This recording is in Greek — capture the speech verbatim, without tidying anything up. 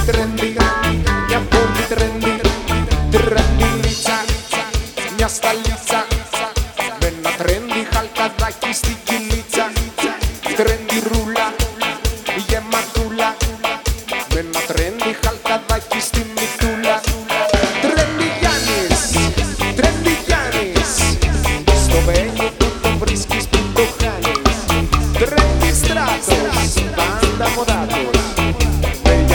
τρέντι, μια πολύ τρέντι, τρεντιλίτσα, μια σταλίτσα, με ένα τρέντι χαλκαδάκι στην κυλίτσα, τρέντι ρούλα, γεματούλα, με ένα τρέντι χαλκαδάκι στη μητούλα. Τρέντι Γιάννης, τρέντι Γιάννης, στο Βένιο